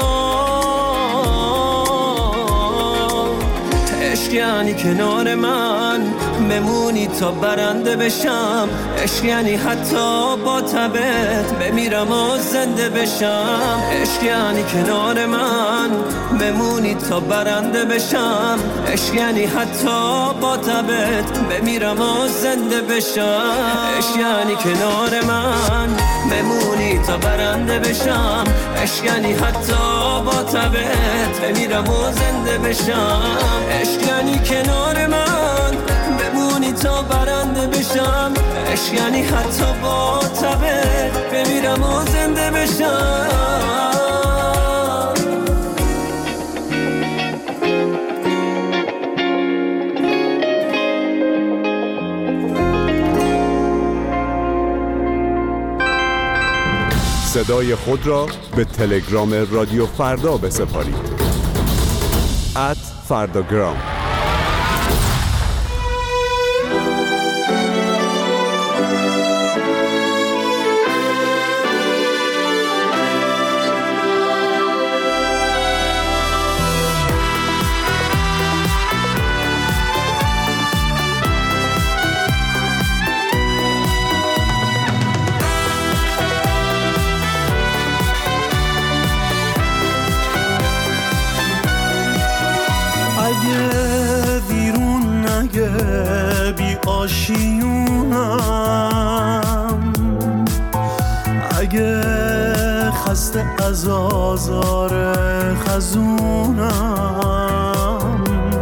برام. عشق یعنی کنار من بمونی تا برنده بشم. عشق یعنی حتی با تبت بمیرم و زنده بشم. عشق یعنی کنار من بمونی تا برنده بشم. عشق یعنی حتی با تبت بمیرم و زنده بشم. عشق یعنی کنار من بمونی تا برنده بشم. عشق یعنی حتی با تبت بمیرم و زنده بشم. عشق یعنی کنار من بمونی تا برنده بشم. عشق یعنی حتی با تبت بمیرم و زنده بشم. صدای خود را به تلگرام رادیو فردا بسپارید. @فرداگرام. آشیونم اگه خسته از آزار خزونم،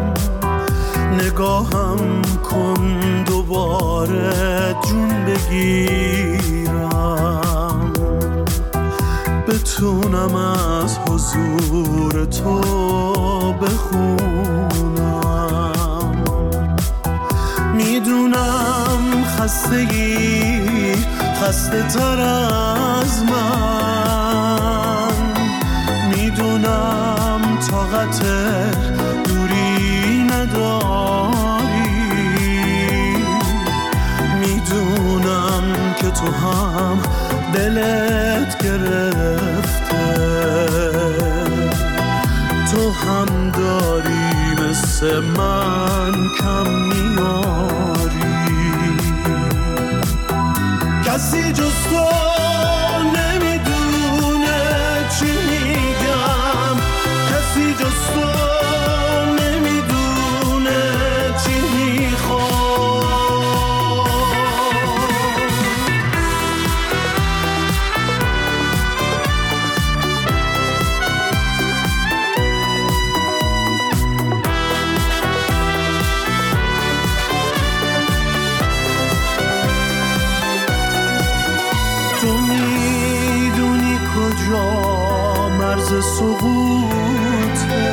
نگاهم کن دوباره جون بگیرم، بتونم از حضور تو بخونم. میدونم خستگی خسته تر از من، میدونم طاقت دوری نداری، میدونم که تو هم دلت گرفته، تو هم داری مثل من کم میاری. کسی جز تو نمیدونه چی میگم، کسی جز تو نمیدونه چی میخوام. تو میدونی کجا مرز سقوطه،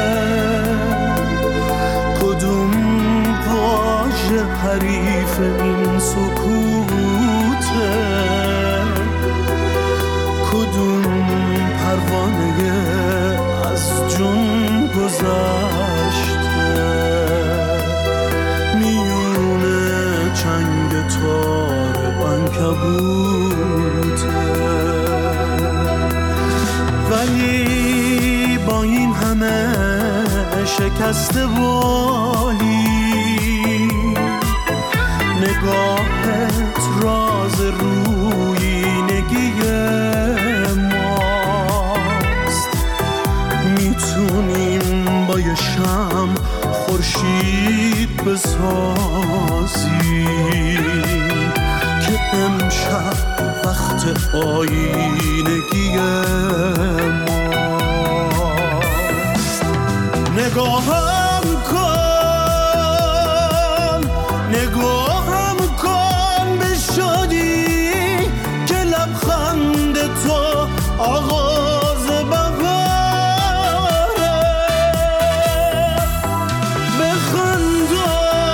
کدوم واژه حریف این سکوته، قلم شکسته والی، نگاهت راز رویینگی ماست. میتونیم با یه شمع خورشید بسازیم که امشب وقت آینگی ماست. نگاهم کن، نگاهم کن به شادی که لبخند تو آغاز بهاره. بخنده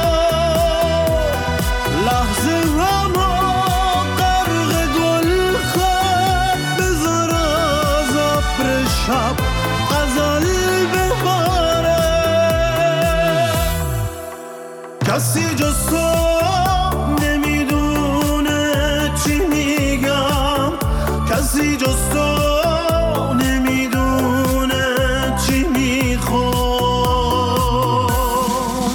لحظه هما غرق گل کن، بذار از ابر شب غزل بباره. کسی جز تو نمیدونه چی میگم، کسی جز تو نمیدونه چی میخوام.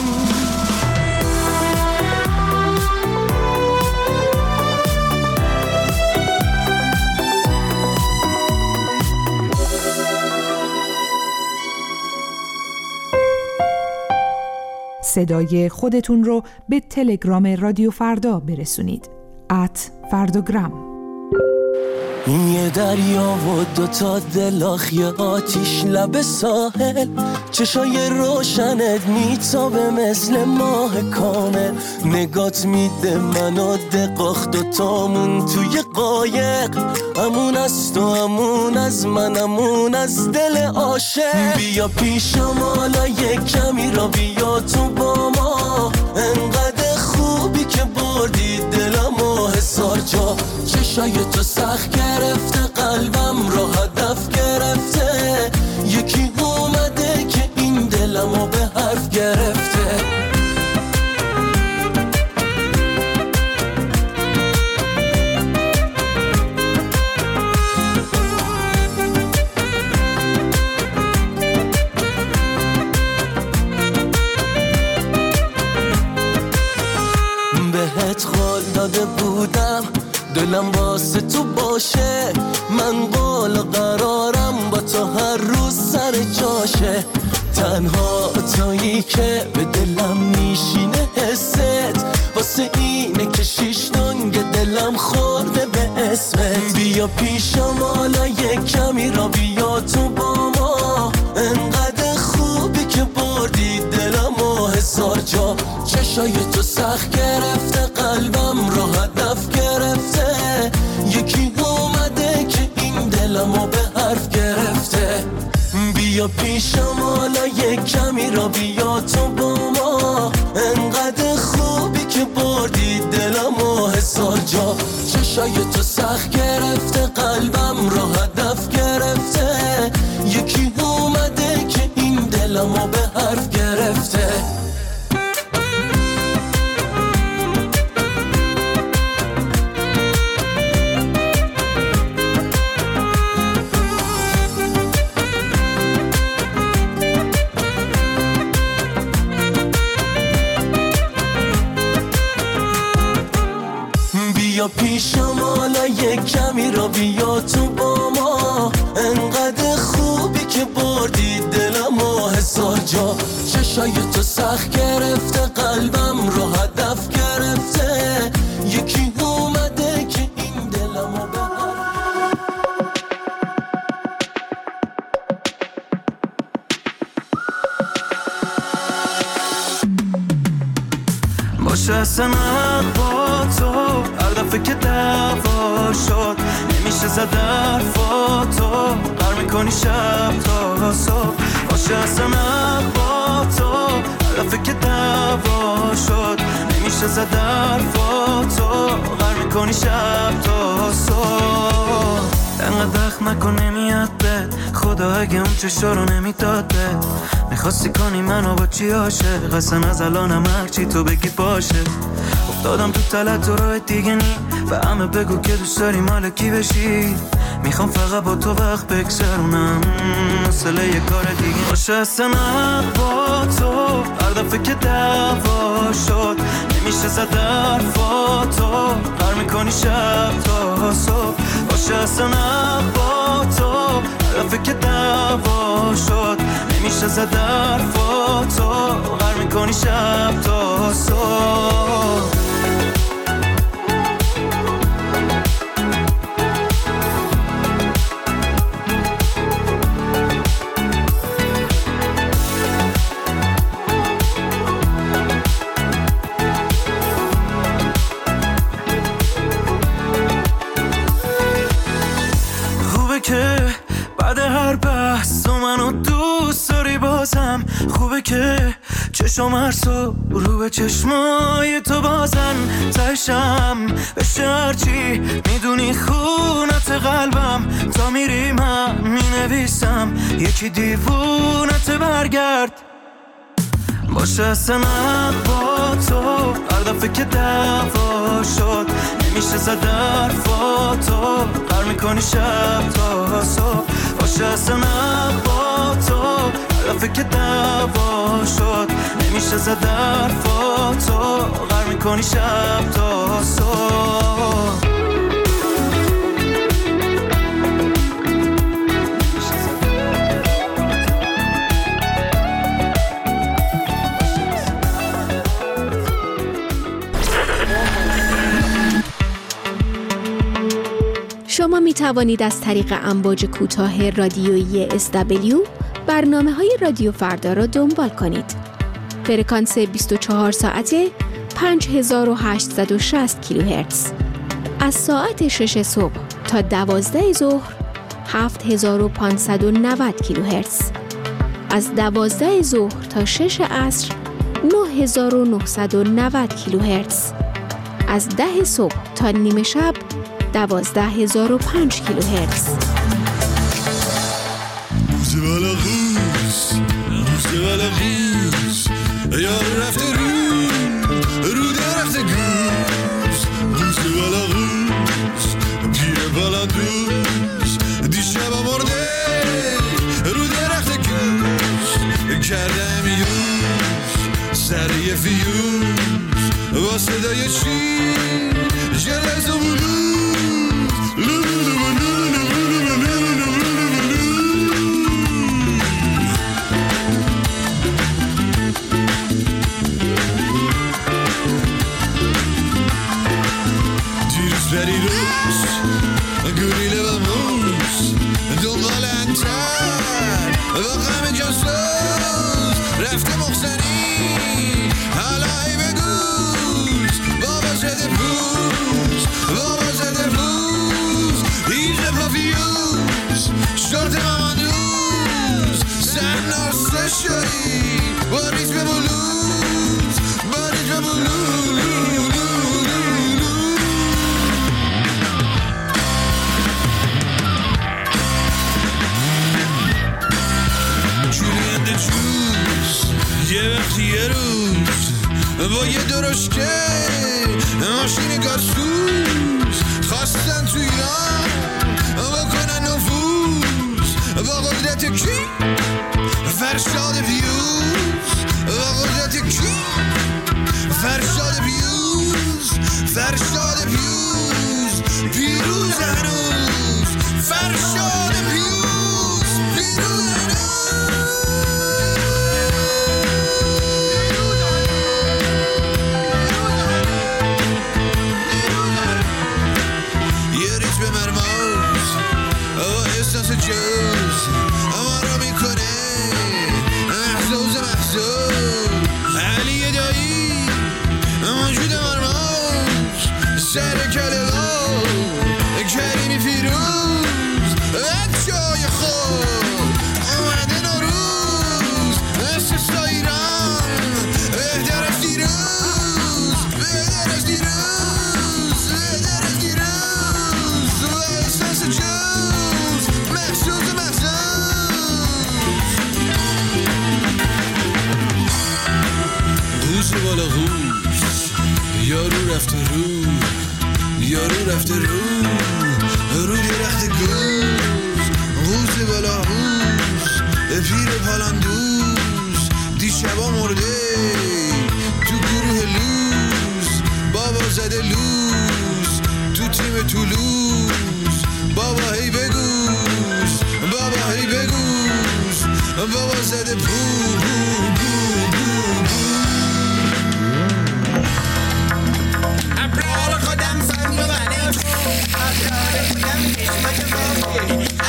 صدای خودتون رو به تلگرام رادیو فردا برسونید. @فردوگرام. این یه دریا و دوتا دلاخ، یه آتیش لب ساحل، چشای روشنت میتابه مثل ماه کامل. نگات میده منو دقاخ، دوتامون توی قایق، امون از تو، امون از من، امون از دل عاشق. بیا پیشم حالا یک کمی را بیا تو با ما، انقدر خوبی که بردی دلم و هزار جا. چشای تو سخت گرفته، قلبم رو هدف گرفته، یکی اومده که این دلمو به حرف گرفته. بهت قول داده بودم دلم واسه تو باشه، من قول و قرارم با تو هر روز سر جاشه. تنها تویی که به دلم میشینه حست، واسه اینه که شیش دنگ دلم خورده به اسمت. بیا پیشم حالا یک کمی را بیا تو با ما، انقدر خوبی که بردی دلم و هزار جا. چشای تو سخت گرفته، قلبم رو هدف گرفته، یکی اومده که این دلمو به حرف گرفته. بیا پیشم حالا یک کمی را بیا تو با ما، انقدر خوبی که بردی دلمو هزار جا. چشای تو سخت گرفته، قلبم رو هدف گرفته، یکی اومده که این دلمو به حرف گرفته. بیا پیشم حالا یک کمی را بیا تو با ما، انقدر خوبی که بردی دلم و هزار جا. چشای تو سخت گرفته، قلبم رو هدف گرفته، یکی اومده که این دلمو به باشه اصلا با تو هر دفعه که دعوا شد نمیشه زد حرفاتو، قرار میکنی شب تا صبح. باشه اصلا با تو هر دفعه که دعوا شد نمیشه زد حرفاتو، قرار میکنی شب تا صبح. انقدر دخ نکن نمیاد بد، خود خدا اگه اون چشا رو نمیداده میخواستی کنی منو با چی عاشق اصلا از الانم هرچی تو بگی باشه افتادم تو تلت و راه دیگه نی و همه بگو که دوست داری مال کی بشی میخوام فقط با تو وقت بگذرونم مسئله یه کار دیگه باشه اصلا با تو هر دفعه که دعوا شد نمیشه زد حرفاتو هر میکنی شب تا صبح باشه اصلا با تو هر دفعه که دعوا شد نمیشه زد حرفاتو هر میکنی شب تا صبح بعد هر بحث تو منو دوست داری بازم خوبه که چشم هرسو رو به چشمای تو بازن تشم بشه هرچی میدونی خونت قلبم تا میری من مینویسم یکی دیوونت برگرد باشه اصلا با تو هر دفعه که دعوا شد نمیشه زد حرفاتو هر میکنی شب تا صبح باشه اصلا با تو هر دفعه که دعوا شد نمیشه زد حرفاتو هر میکنی شب تا صبح شما می توانید از طریق امواج کوتاه رادیویی SW برنامه‌های رادیو فردا را دنبال کنید. فرکانس 24 ساعته 5860 کیلوهرتز. از ساعت 6 صبح تا 12 ظهر 7590 کیلوهرتز. از 12 ظهر تا 6 عصر 9990 کیلوهرتز. از 10 صبح تا نیمه شب 12005 کیلوهرتز. روز بلغوز یار رفته رو درخت گوز روز بلغوز پیر بلندوز دیشب مرده رو درخت گوز کردم یوز سر یه فیوز با صدای چی جلز و بلوز بری روز گوریله و موز دنبال انتر و غم جاسوز رفته مخزنی حالا ای بگوز بابا زده پوز ایجه پافیوز شورت مامانوز سن ناسته شدی باریز به بلوز یه وقتی یه روز با یه درشکه ماشین گازسوز خواستن تو ایران بکنن نفوذ با قدرت کی؟ فرشاد پیوز با قدرت کی؟ فرشاد پیوز پیروز هنوز فرشاد پیروز هنوز جوز اما را میکنه محزوز علی دایی موجود مرموز سر کلها کریمی فیروز بچای خود اومده نوروز استثنا ایران بهتر از دیروز و احساس جوز محسوس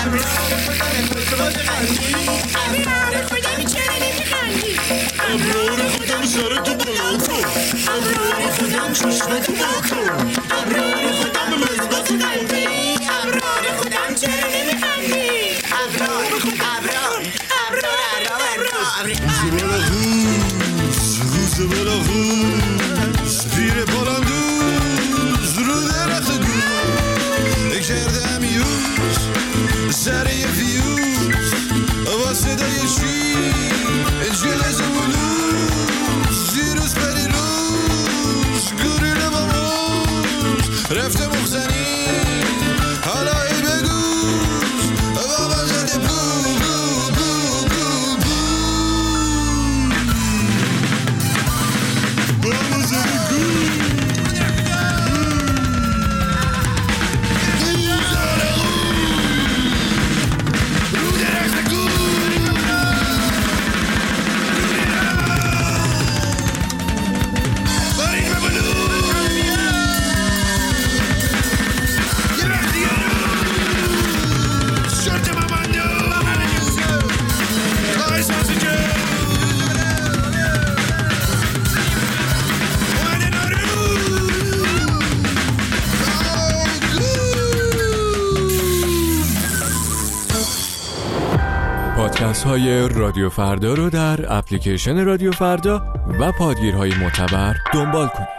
پادکست های رادیو فردا رو در اپلیکیشن رادیو فردا و پادگیرهای معتبر دنبال کنید.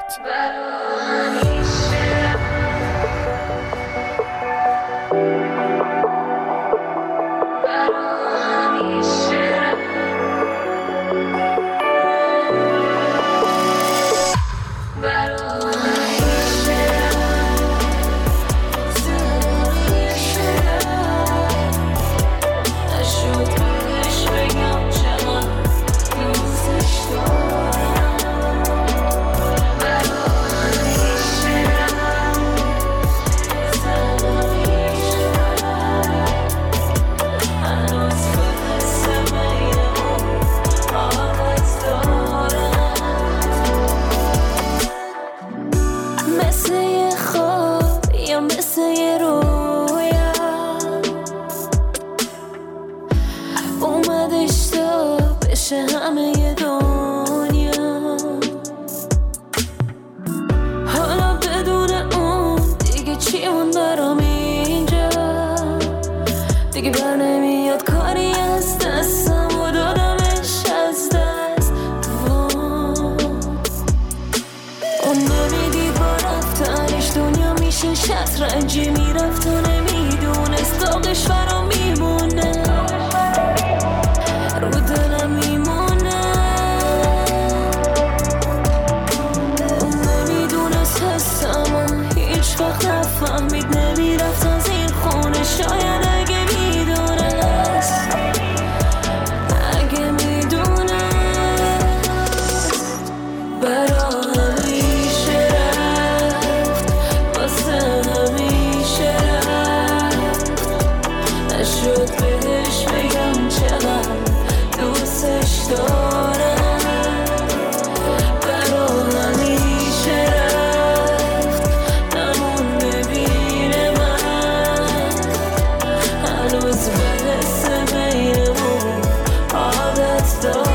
شطرنجی میرفت و نمیدونست داغش برام میمونه رو دلم میمونه اون نمیدونست حسمو هیچ وقت نفهمید نمیرفت از این خونه شاید اگه میدونست برا همیشه رفت واسه همیشه رفت نشد بهش بگم چقدر دوستش دارم برا همیشه رفت نمون ببینه من هنوز بحث بینمون عادت دارم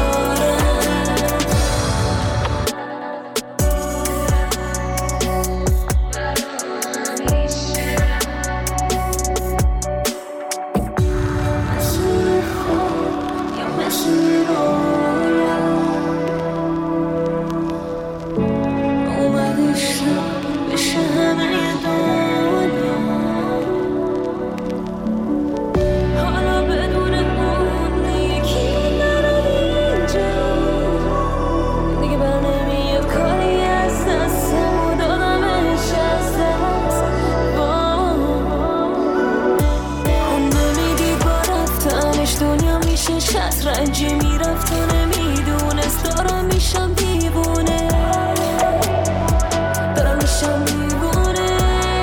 شطرنجی میرفت و نمیدونست دارم میشم دیوونه دارم میشم دیوونه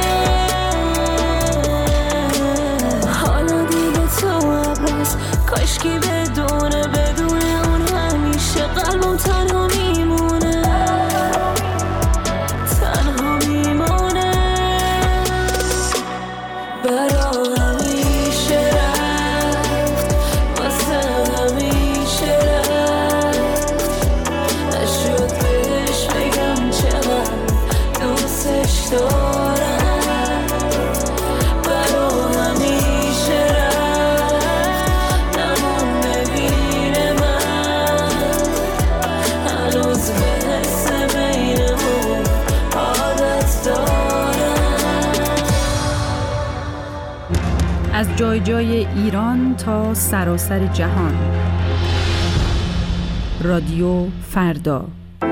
حالا دیگه تو عباس کاشکی بدونه بدون اون همیشه قلبم تنها میمونه تنها میمونه برا همیشه از جای جای ایران تا سراسر جهان. رادیو فردا.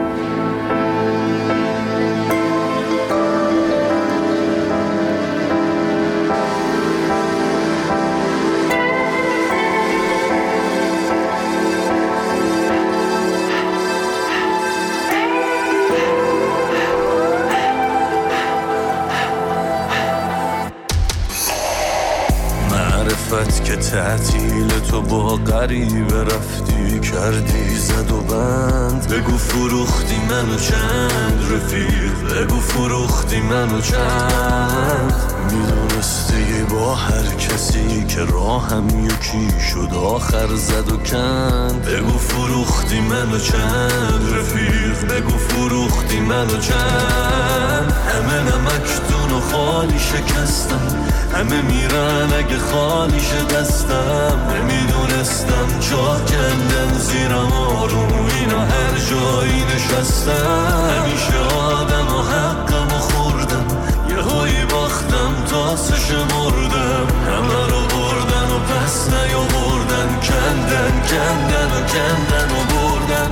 که تعطیل تو با غریبه رفتی کردی زد و بند. بگو فروختی منو چند رفیق، بگو فروختی منو چند. میدونستی با هر کسی که راهم یکی شد آخر زد و کند. بگو فروختی منو چند رفیق، بگو فروختی منو چند. همه نمکتون و خالی شکستم، همه میرن اگه خالیش دستم. نمیدونستم جا کندن زیرم آروم اینا هر جایی نشستم. همیشه آدم و حقم و خوردم، یه هایی باختم تاسش مردم. همه رو بردن و پس نیاوردن، کندن کندن و کندن و بردن.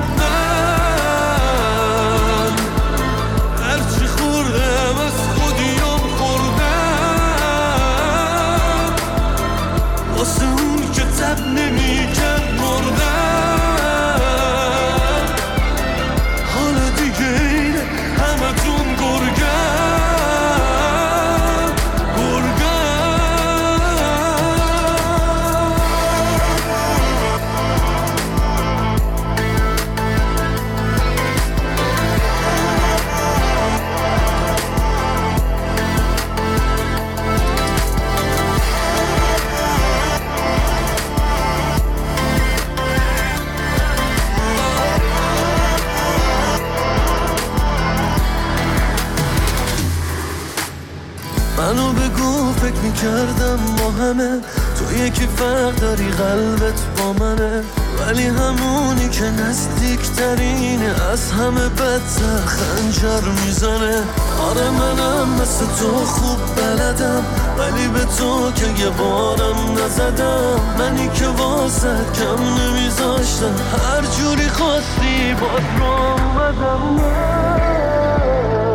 من هرچی خوردم از خودیم خوردم، واسه اون که تب نمیکرد مردم. حالا دیگه اینه همه تون گرگم منو بگو فکر میکردم با همه تو یکی فرق داری قلبت با منه، ولی همونی که نزدیکترینه از همه بدتر خنجر میزنه. آره منم مثل تو خوب بلدم، ولی به تو که یه بارم نزدم. منی که واسد کم نمیذاشتم، هر جوری خواستی باز رو اومدم.